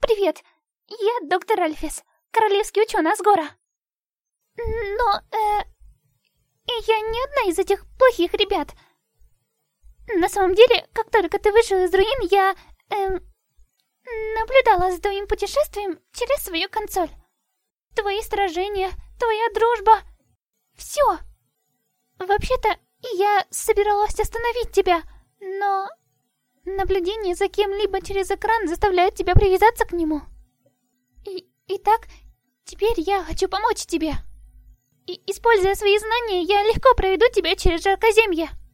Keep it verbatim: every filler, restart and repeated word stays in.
Привет, я доктор Альфис, королевский ученый Асгора. Но, э... я не одна из этих плохих ребят. На самом деле, как только ты вышел из руин, я... Эм... наблюдала за твоим путешествием через свою консоль. Твои сражения, твоя дружба... Все. Вообще-то, я собиралась остановить тебя, но... наблюдение за кем-либо через экран заставляет тебя привязаться к нему. И... итак, теперь я хочу помочь тебе. И, используя свои знания, я легко проведу тебя через Жаркоземье.